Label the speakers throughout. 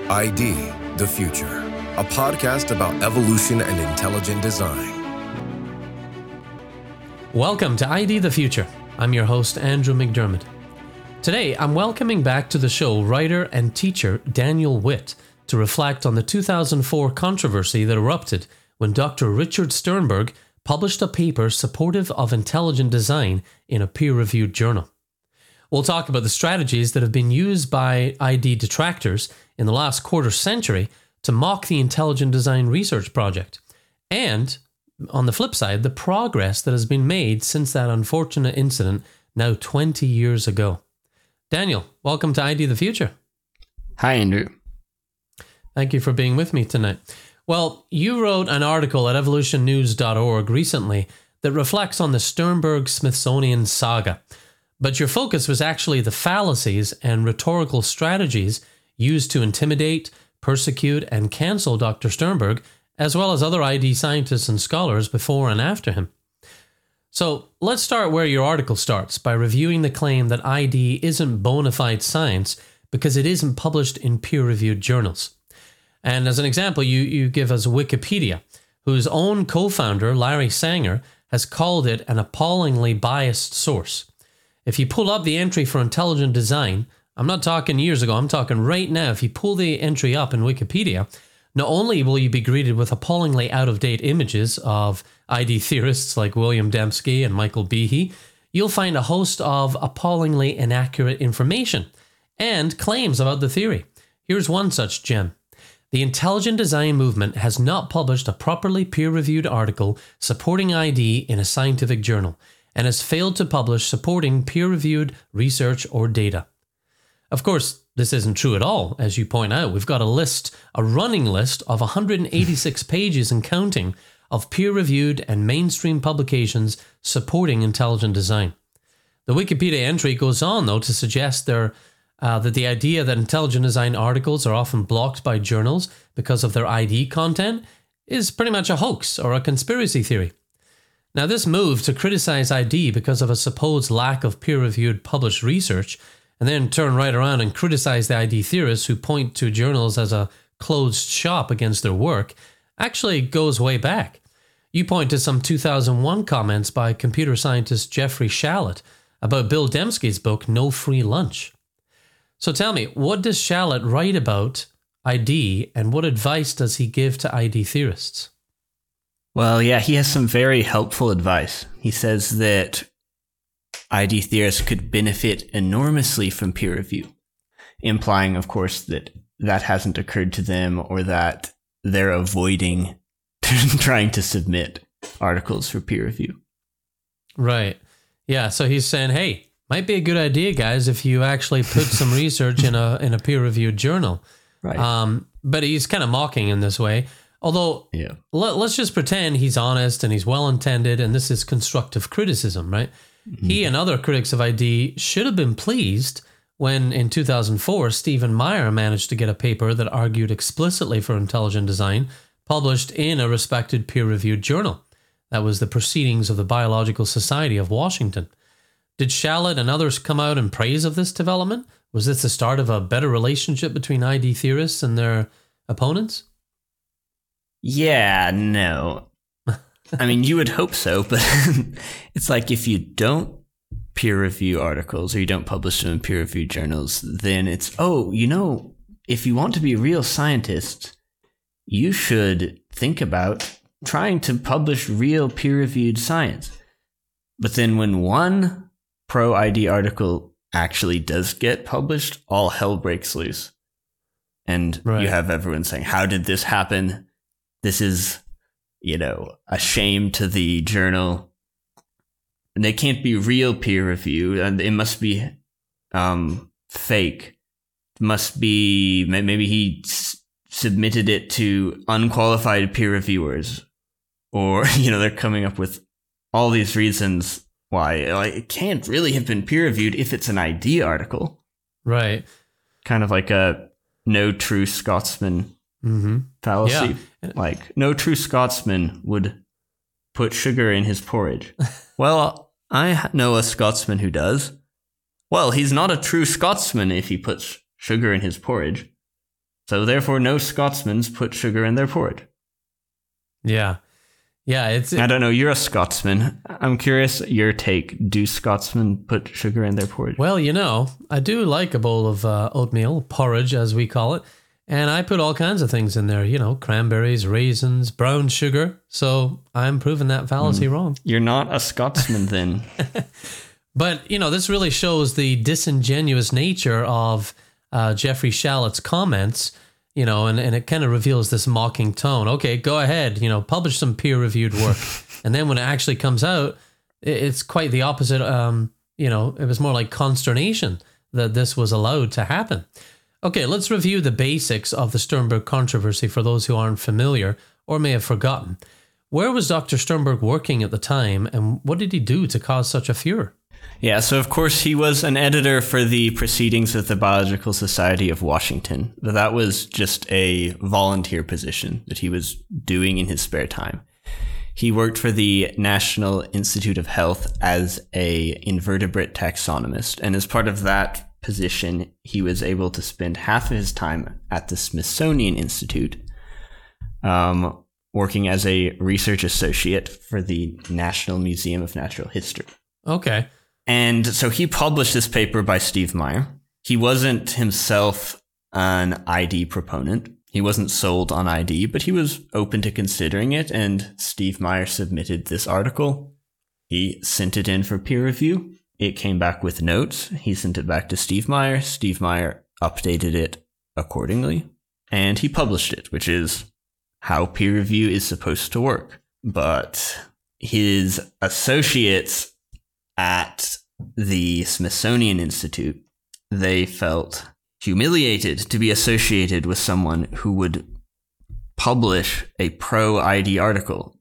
Speaker 1: ID the Future, a podcast about evolution and intelligent design.
Speaker 2: Welcome to ID the Future. I'm your host, Andrew McDermott. Today, I'm welcoming back to the show writer and teacher Daniel Witt to reflect on the 2004 controversy that erupted when Dr. Richard Sternberg published a paper supportive of intelligent design in a peer-reviewed journal. We'll talk about the strategies that have been used by ID detractors in the last quarter century to mock the intelligent design research project, and, on the flip side, the progress that has been made since that unfortunate incident now 20 years ago. Daniel, welcome to ID the Future.
Speaker 3: Hi, Andrew.
Speaker 2: Thank you for being with me tonight. Well, you wrote an article at evolutionnews.org recently that reflects on the Sternberg-Smithsonian saga, but your focus was actually the fallacies and rhetorical strategies used to intimidate, persecute, and cancel Dr. Sternberg, as well as other ID scientists and scholars before and after him. So let's start where your article starts, by reviewing the claim that ID isn't bona fide science because it isn't published in peer-reviewed journals. And as an example, you give us Wikipedia, whose own co-founder, Larry Sanger, has called it an appallingly biased source. If you pull up the entry for intelligent design, I'm not talking years ago, I'm talking right now, if you pull the entry up in Wikipedia, not only will you be greeted with appallingly out-of-date images of ID theorists like William Dembski and Michael Behe, you'll find a host of appallingly inaccurate information and claims about the theory. Here's one such gem. The intelligent design movement has not published a properly peer-reviewed article supporting ID in a scientific journal, and has failed to publish supporting peer-reviewed research or data. Of course, this isn't true at all. As you point out, we've got a running list of 186 pages and counting of peer-reviewed and mainstream publications supporting intelligent design. The Wikipedia entry goes on, though, to suggest that the idea that intelligent design articles are often blocked by journals because of their ID content is pretty much a hoax or a conspiracy theory. Now, this move to criticize ID because of a supposed lack of peer-reviewed published research, and then turn right around and criticize the ID theorists who point to journals as a closed shop against their work, actually goes way back. You point to some 2001 comments by computer scientist Jeffrey Shalett about Bill Dembski's book, No Free Lunch. So tell me, what does Shalett write about ID, and what advice does he give to ID theorists?
Speaker 3: Well, yeah, he has some very helpful advice. He says that ID theorists could benefit enormously from peer review, implying, of course, that that hasn't occurred to them or that they're avoiding trying to submit articles for peer review.
Speaker 2: Right. Yeah, so he's saying, hey, might be a good idea, guys, if you actually put some research in a peer-reviewed journal.
Speaker 3: Right.
Speaker 2: But he's kind of mocking in this way. Although,
Speaker 3: yeah.
Speaker 2: Let's just pretend he's honest and he's well-intended, and this is constructive criticism, right? Mm-hmm. He and other critics of ID should have been pleased when, in 2004, Stephen Meyer managed to get a paper that argued explicitly for intelligent design published in a respected peer-reviewed journal. That was the Proceedings of the Biological Society of Washington. Did Shalett and others come out in praise of this development? Was this the start of a better relationship between ID theorists and their opponents?
Speaker 3: Yeah, no. I mean, you would hope so, but it's like if you don't peer review articles or you don't publish them in peer reviewed journals, then it's, if you want to be a real scientist, you should think about trying to publish real peer reviewed science. But then when one pro-ID article actually does get published, all hell breaks loose. And You have everyone saying, how did this happen? This is, a shame to the journal. And they can't be real peer review. And it must be fake. It must be, maybe he submitted it to unqualified peer reviewers. Or, they're coming up with all these reasons why it can't really have been peer reviewed if it's an ID article.
Speaker 2: Right.
Speaker 3: Kind of like a no true Scotsman fallacy. Yeah. Like, no true Scotsman would put sugar in his porridge. Well, I know a Scotsman who does. Well, he's not a true Scotsman if he puts sugar in his porridge. So therefore, no Scotsmans put sugar in their porridge.
Speaker 2: Yeah. Yeah,
Speaker 3: I don't know. You're a Scotsman. I'm curious your take. Do Scotsmen put sugar in their porridge?
Speaker 2: Well, I do like a bowl of oatmeal, porridge as we call it. And I put all kinds of things in there, cranberries, raisins, brown sugar. So I'm proving that fallacy wrong.
Speaker 3: You're not a Scotsman then.
Speaker 2: But, this really shows the disingenuous nature of Geoffrey Shallett's comments, and it kind of reveals this mocking tone. Okay, go ahead, publish some peer-reviewed work. And then when it actually comes out, it's quite the opposite. It was more like consternation that this was allowed to happen. Okay, let's review the basics of the Sternberg controversy for those who aren't familiar or may have forgotten. Where was Dr. Sternberg working at the time, and what did he do to cause such a furor?
Speaker 3: Yeah, so of course he was an editor for the Proceedings of the Biological Society of Washington. But that was just a volunteer position that he was doing in his spare time. He worked for the National Institute of Health as a invertebrate taxonomist, and as part of that position, he was able to spend half of his time at the Smithsonian Institute, working as a research associate for the National Museum of Natural History.
Speaker 2: Okay.
Speaker 3: And so he published this paper by Steve Meyer. He wasn't himself an ID proponent. He wasn't sold on ID, but he was open to considering it. And Steve Meyer submitted this article. He sent it in for peer review. It came back with notes. He sent it back to Steve Meyer. Steve Meyer updated it accordingly. And he published it, which is how peer review is supposed to work. But his associates at the Smithsonian Institute, they felt humiliated to be associated with someone who would publish a pro-ID article.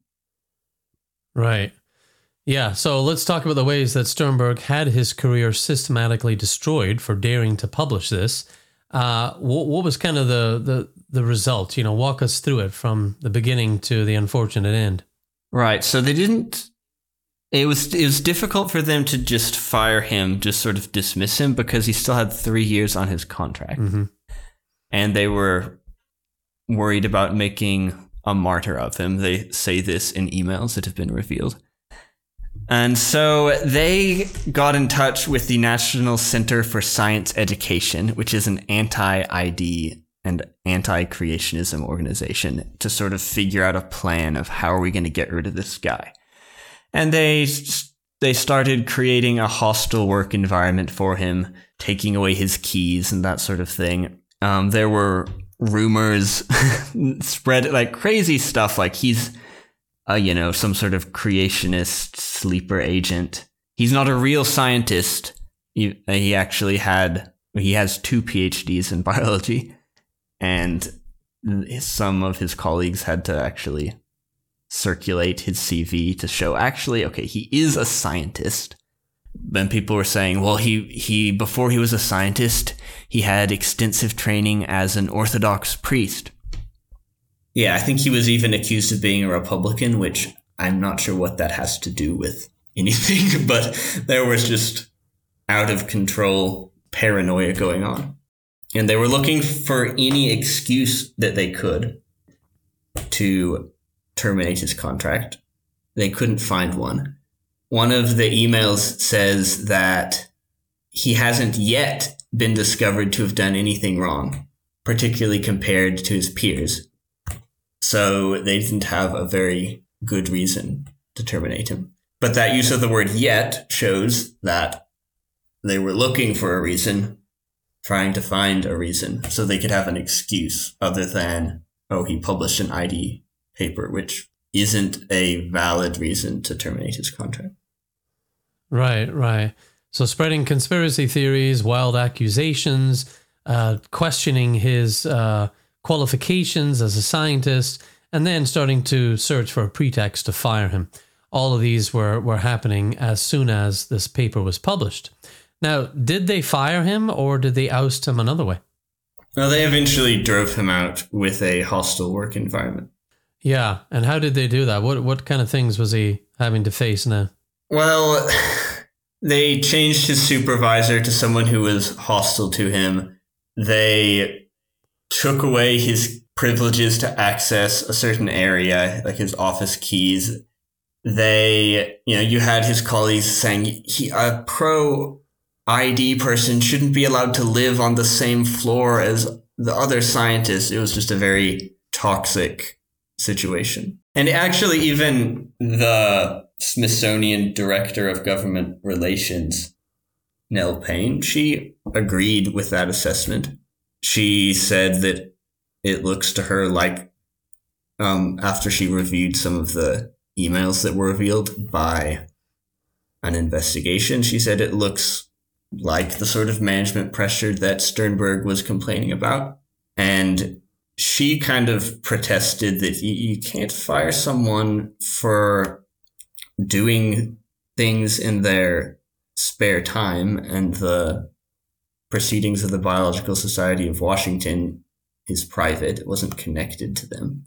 Speaker 2: Right. Yeah, so let's talk about the ways that Sternberg had his career systematically destroyed for daring to publish this. What was kind of the result? Walk us through it from the beginning to the unfortunate end.
Speaker 3: Right, so they didn't... It was difficult for them to just fire him, just sort of dismiss him, because he still had 3 years on his contract. Mm-hmm. And they were worried about making a martyr of him. They say this in emails that have been revealed. And so they got in touch with the National Center for Science Education, which is an anti-ID and anti-creationism organization, to sort of figure out a plan of how are we going to get rid of this guy. And they started creating a hostile work environment for him, taking away his keys and that sort of thing. There were rumors spread, like crazy stuff, like he's, some sort of creationist sleeper agent. He's not a real scientist. He has 2 PhDs in biology, and some of his colleagues had to actually circulate his CV to show he is a scientist. Then people were saying, well, he before he was a scientist, he had extensive training as an Orthodox priest. Yeah, I think he was even accused of being a Republican, which I'm not sure what that has to do with anything, but there was just out of control paranoia going on. And they were looking for any excuse that they could to terminate his contract. They couldn't find one. One of the emails says that he hasn't yet been discovered to have done anything wrong, particularly compared to his peers. So they didn't have a very good reason to terminate him. But that use of the word yet shows that they were looking for a reason, trying to find a reason, so they could have an excuse other than, he published an ID paper, which isn't a valid reason to terminate his contract.
Speaker 2: Right. So spreading conspiracy theories, wild accusations, questioning his qualifications as a scientist, and then starting to search for a pretext to fire him. All of these were happening as soon as this paper was published. Now, did they fire him or did they oust him another way?
Speaker 3: No, they eventually drove him out with a hostile work environment.
Speaker 2: Yeah, and how did they do that? What kind of things was he having to face now?
Speaker 3: Well, they changed his supervisor to someone who was hostile to him. They took away his privileges to access a certain area, like his office keys. You had his colleagues saying a pro ID person shouldn't be allowed to live on the same floor as the other scientists. It was just a very toxic situation. And actually, even the Smithsonian Director of Government Relations, Nell Payne, she agreed with that assessment. She said that it looks to her like, after she reviewed some of the emails that were revealed by an investigation, she said it looks like the sort of management pressure that Sternberg was complaining about. And she kind of protested that you can't fire someone for doing things in their spare time, and the proceedings of the Biological Society of Washington is private. It wasn't connected to them.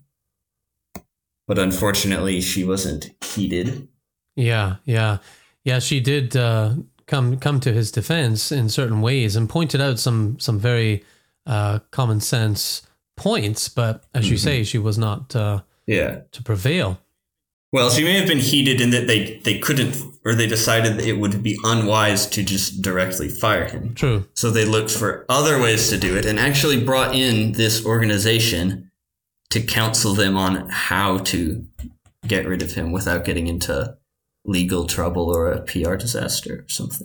Speaker 3: But unfortunately, she wasn't heeded.
Speaker 2: Yeah. She did come to his defense in certain ways and pointed out some very common sense points. But as you say, she was not to prevail.
Speaker 3: Well, she may have been heated in that they couldn't, or they decided that it would be unwise to just directly fire him.
Speaker 2: True.
Speaker 3: So they looked for other ways to do it and actually brought in this organization to counsel them on how to get rid of him without getting into legal trouble or a PR disaster or something.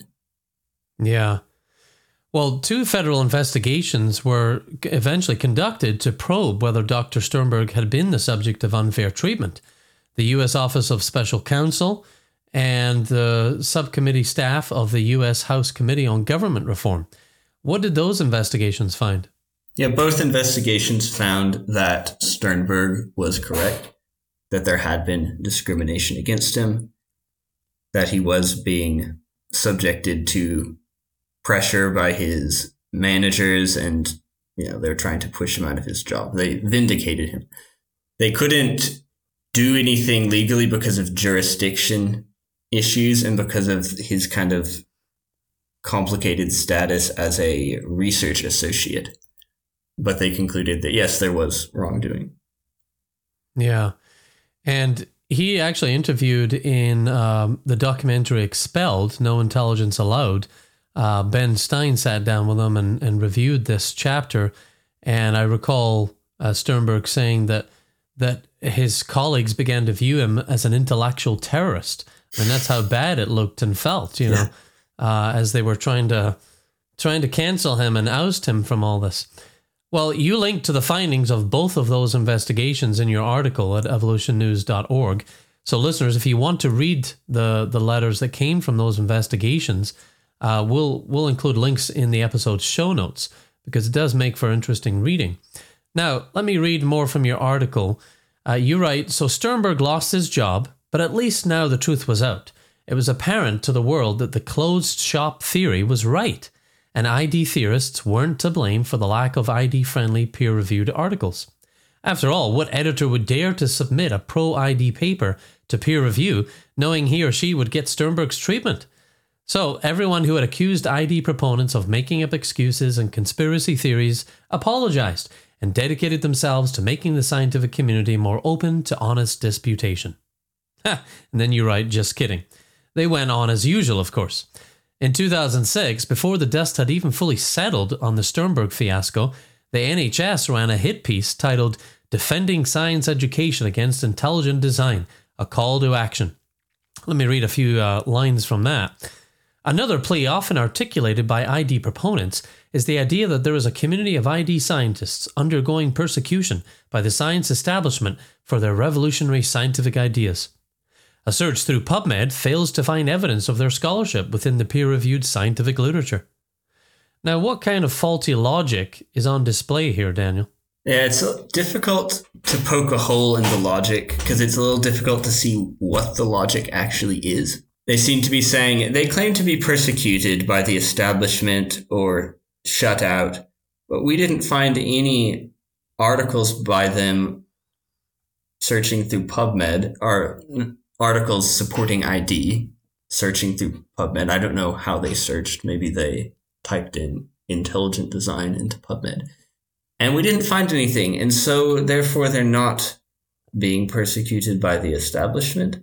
Speaker 2: Yeah. Well, 2 federal investigations were eventually conducted to probe whether Dr. Sternberg had been the subject of unfair treatment. The U.S. Office of Special Counsel and the subcommittee staff of the U.S. House Committee on Government Reform. What did those investigations find?
Speaker 3: Yeah, both investigations found that Sternberg was correct, that there had been discrimination against him, that he was being subjected to pressure by his managers, and they're trying to push him out of his job. They vindicated him. They couldn't do anything legally because of jurisdiction issues and because of his kind of complicated status as a research associate. But they concluded that, yes, there was wrongdoing.
Speaker 2: Yeah. And he actually interviewed in the documentary Expelled, No Intelligence Allowed. Ben Stein sat down with him and reviewed this chapter. And I recall Sternberg saying that his colleagues began to view him as an intellectual terrorist. And that's how bad it looked and felt, as they were trying to cancel him and oust him from all this. Well, you linked to the findings of both of those investigations in your article at evolutionnews.org. So listeners, if you want to read the letters that came from those investigations, we'll include links in the episode's show notes because it does make for interesting reading. Now, let me read more from your article. You write, so Sternberg lost his job, but at least now the truth was out. It was apparent to the world that the closed shop theory was right, and ID theorists weren't to blame for the lack of ID-friendly peer-reviewed articles. After all, what editor would dare to submit a pro-ID paper to peer review knowing he or she would get Sternberg's treatment? So everyone who had accused ID proponents of making up excuses and conspiracy theories apologized and dedicated themselves to making the scientific community more open to honest disputation. And then you write, just kidding. They went on as usual, of course. In 2006, before the dust had even fully settled on the Sternberg fiasco, the NHS ran a hit piece titled Defending Science Education Against Intelligent Design, a Call to Action. Let me read a few lines from that. Another plea often articulated by ID proponents is the idea that there is a community of ID scientists undergoing persecution by the science establishment for their revolutionary scientific ideas. A search through PubMed fails to find evidence of their scholarship within the peer-reviewed scientific literature. Now, what kind of faulty logic is on display here, Daniel?
Speaker 3: Yeah, it's difficult to poke a hole in the logic because it's a little difficult to see what the logic actually is. They seem to be saying they claim to be persecuted by the establishment or shut out, but we didn't find any articles by them searching through PubMed or articles supporting ID searching through PubMed. I don't know how they searched. Maybe they typed in intelligent design into PubMed. And we didn't find anything. And so, therefore, they're not being persecuted by the establishment.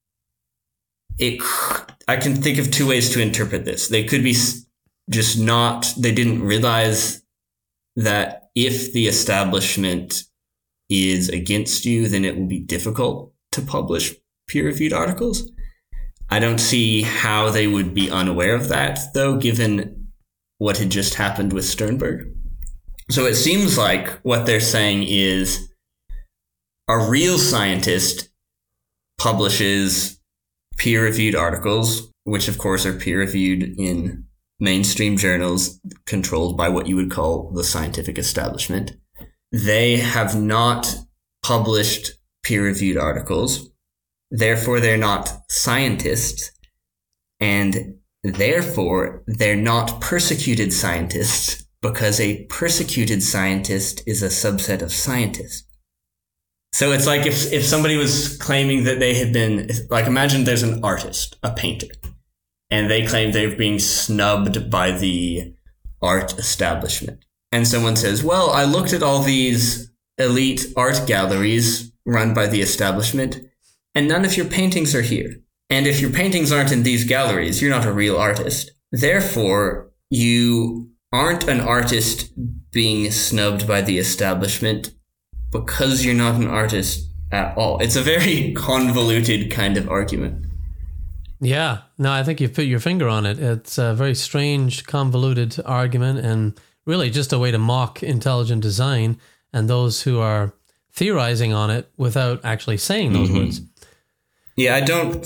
Speaker 3: I can think of two ways to interpret this. They could be just they didn't realize that if the establishment is against you, then it will be difficult to publish peer-reviewed articles. I don't see how they would be unaware of that, though, given what had just happened with Sternberg. So it seems like what they're saying is a real scientist publishes peer-reviewed articles, which of course are peer-reviewed in mainstream journals controlled by what you would call the scientific establishment. They have not published peer-reviewed articles. Therefore, they're not scientists. And therefore, they're not persecuted scientists, because a persecuted scientist is a subset of scientists. So it's like if somebody was claiming that they had been, like, imagine there's an artist, a painter, and they claim they're being snubbed by the art establishment. And someone says, well, I looked at all these elite art galleries run by the establishment, and none of your paintings are here. And if your paintings aren't in these galleries, you're not a real artist. Therefore, you aren't an artist being snubbed by the establishment because you're not an artist at all. It's a very convoluted kind of argument.
Speaker 2: Yeah, no, I think you've put your finger on it. It's a very strange, convoluted argument, and really just a way to mock intelligent design and those who are theorizing on it without actually saying those words.
Speaker 3: Yeah,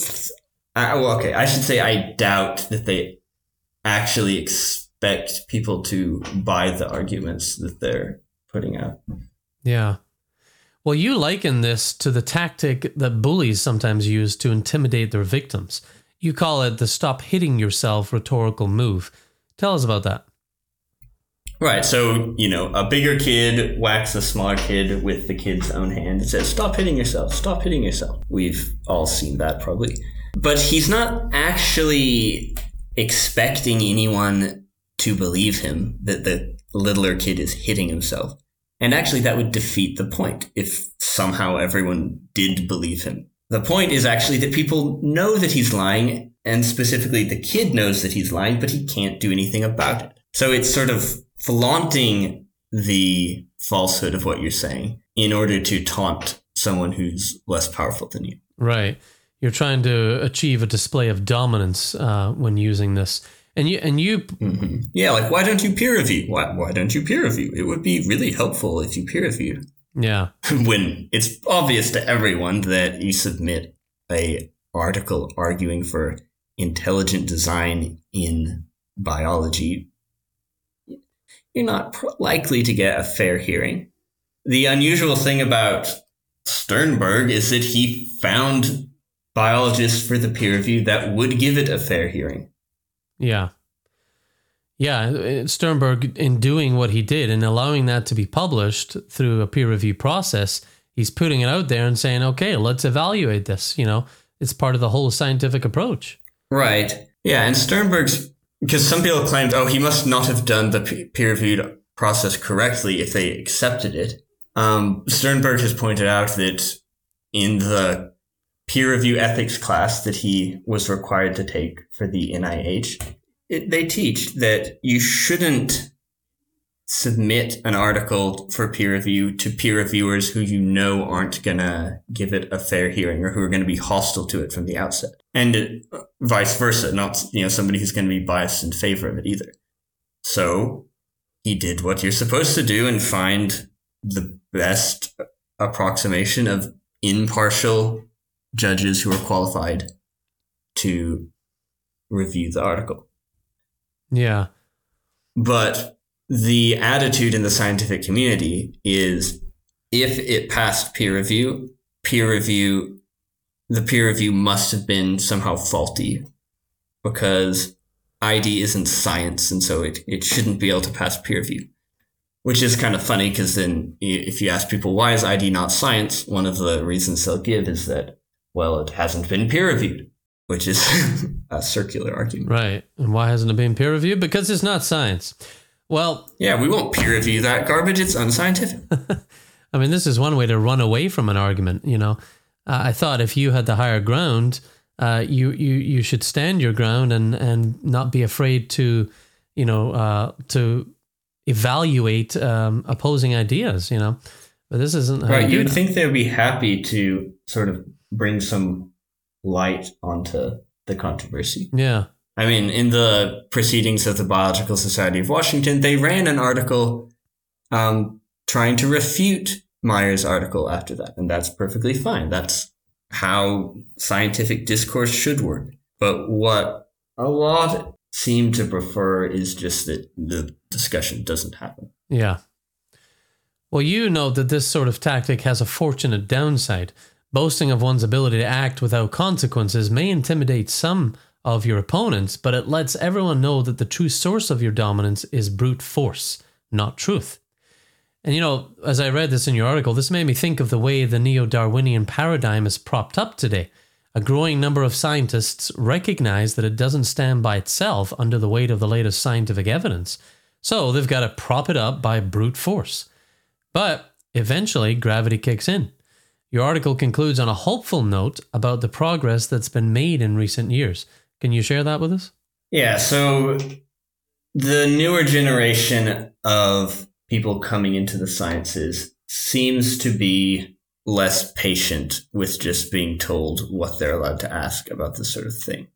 Speaker 3: I should say I doubt that they actually expect people to buy the arguments that they're putting out.
Speaker 2: Yeah. Well, you liken this to the tactic that bullies sometimes use to intimidate their victims. You call it the stop hitting yourself rhetorical move. Tell us about that.
Speaker 3: Right. So, a bigger kid whacks a smaller kid with the kid's own hand and says, stop hitting yourself, stop hitting yourself. We've all seen that probably. But he's not actually expecting anyone to believe him that the littler kid is hitting himself. And actually, that would defeat the point if somehow everyone did believe him. The point is actually that people know that he's lying, and specifically the kid knows that he's lying, but he can't do anything about it. So it's sort of flaunting the falsehood of what you're saying in order to taunt someone who's less powerful than you.
Speaker 2: Right. You're trying to achieve a display of dominance when using this. And you
Speaker 3: Yeah, like, why don't you peer review? Why don't you peer review? It would be really helpful if you peer reviewed.
Speaker 2: Yeah.
Speaker 3: When it's obvious to everyone that you submit a article arguing for intelligent design in biology, you're not likely to get a fair hearing. The unusual thing about Sternberg is that he found biologists for the peer review that would give it a fair hearing.
Speaker 2: Yeah. Yeah, Sternberg, in doing what he did and allowing that to be published through a peer review process, he's putting it out there and saying, okay, let's evaluate this. It's part of the whole scientific approach.
Speaker 3: Right. Yeah, and Sternberg's, because some people claimed, he must not have done the peer reviewed process correctly if they accepted it. Sternberg has pointed out that in the peer review ethics class that he was required to take for the NIH, they teach that you shouldn't submit an article for peer review to peer reviewers who aren't going to give it a fair hearing or who are going to be hostile to it from the outset. And vice versa, not somebody who's going to be biased in favor of it either. So he did what you're supposed to do and find the best approximation of impartial judges who are qualified to review the article.
Speaker 2: Yeah.
Speaker 3: But the attitude in the scientific community is if it passed the peer review must have been somehow faulty because ID isn't science, and so it shouldn't be able to pass peer review. Which is kind of funny because then if you ask people, why is ID not science? One of the reasons they'll give is that, well, it hasn't been peer reviewed, which is a circular argument.
Speaker 2: Right. And why hasn't it been peer reviewed? Because it's not science. Well,
Speaker 3: yeah, we won't peer review that garbage. It's unscientific.
Speaker 2: I mean, this is one way to run away from an argument. I thought if you had the higher ground, you should stand your ground and not be afraid to, to evaluate opposing ideas. But this isn't
Speaker 3: right. You would think they'd be happy to sort of bring some light onto the controversy.
Speaker 2: Yeah.
Speaker 3: I mean, in the Proceedings of the Biological Society of Washington, they ran an article trying to refute Meyer's article after that, and that's perfectly fine. That's how scientific discourse should work. But what a lot seem to prefer is just that the discussion doesn't happen.
Speaker 2: Yeah. Well, you know that this sort of tactic has a fortunate downside. Boasting of one's ability to act without consequences may intimidate some of your opponents, but it lets everyone know that the true source of your dominance is brute force, not truth. And as I read this in your article, this made me think of the way the neo-Darwinian paradigm is propped up today. A growing number of scientists recognize that it doesn't stand by itself under the weight of the latest scientific evidence. So they've got to prop it up by brute force. But eventually, gravity kicks in. Your article concludes on a hopeful note about the progress that's been made in recent years. Can you share that with us?
Speaker 3: Yeah, so the newer generation of people coming into the sciences seems to be less patient with just being told what they're allowed to ask about this sort of thing.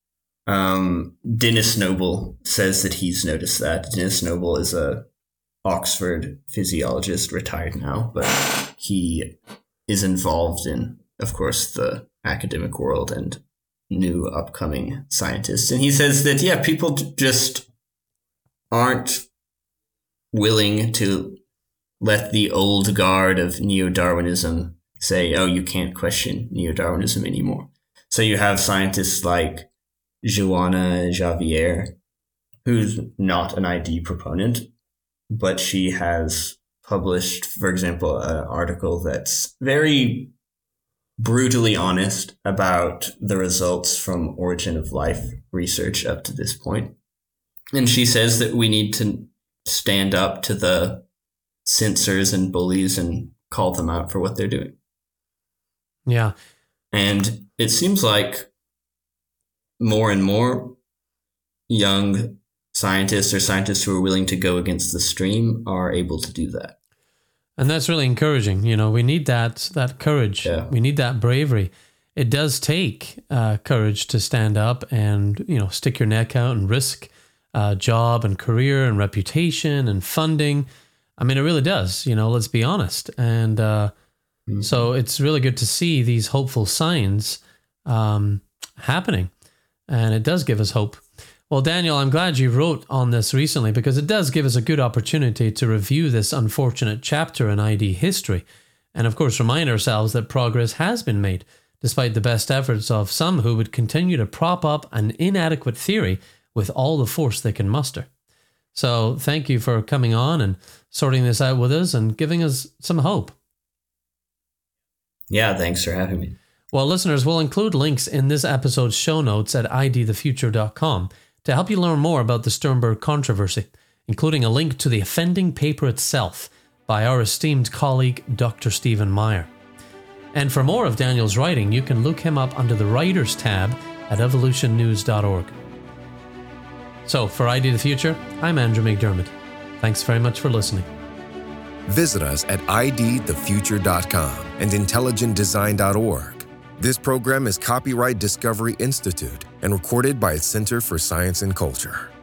Speaker 3: Dennis Noble says that he's noticed that. Dennis Noble is a Oxford physiologist, retired now, but he is involved in, of course, the academic world and new upcoming scientists. And he says that, yeah, people just aren't willing to let the old guard of neo-Darwinism say, oh, you can't question neo-Darwinism anymore. So you have scientists like Joanna Javier, who's not an ID proponent, but she has published, for example, an article that's very brutally honest about the results from origin of life research up to this point. And she says that we need to stand up to the censors and bullies and call them out for what they're doing.
Speaker 2: Yeah.
Speaker 3: And it seems like more and more young scientists or scientists who are willing to go against the stream are able to do that.
Speaker 2: And that's really encouraging. We need that courage.
Speaker 3: Yeah.
Speaker 2: We need that bravery. It does take courage to stand up and, stick your neck out and risk job and career and reputation and funding. I mean, it really does, let's be honest. And so it's really good to see these hopeful signs happening. And it does give us hope. Well, Daniel, I'm glad you wrote on this recently because it does give us a good opportunity to review this unfortunate chapter in ID history. And of course, remind ourselves that progress has been made, despite the best efforts of some who would continue to prop up an inadequate theory with all the force they can muster. So thank you for coming on and sorting this out with us and giving us some hope.
Speaker 3: Yeah, thanks for having me.
Speaker 2: Well, listeners, we'll include links in this episode's show notes at idthefuture.com to help you learn more about the Sternberg controversy, including a link to the offending paper itself by our esteemed colleague, Dr. Stephen Meyer. And for more of Daniel's writing, you can look him up under the Writers tab at evolutionnews.org. So, for ID the Future, I'm Andrew McDermott. Thanks very much for listening.
Speaker 1: Visit us at idthefuture.com and intelligentdesign.org. This program is copyright Discovery Institute and recorded by its Center for Science and Culture.